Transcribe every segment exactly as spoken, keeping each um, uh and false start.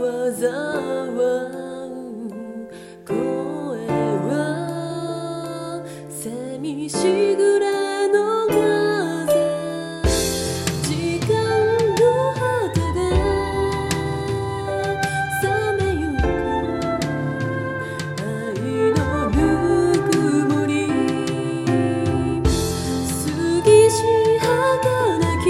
災う声は寂しぐらの風、時間の果てで冷めゆく愛のぬくもり、過ぎし儚き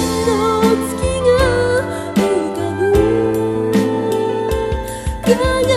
輝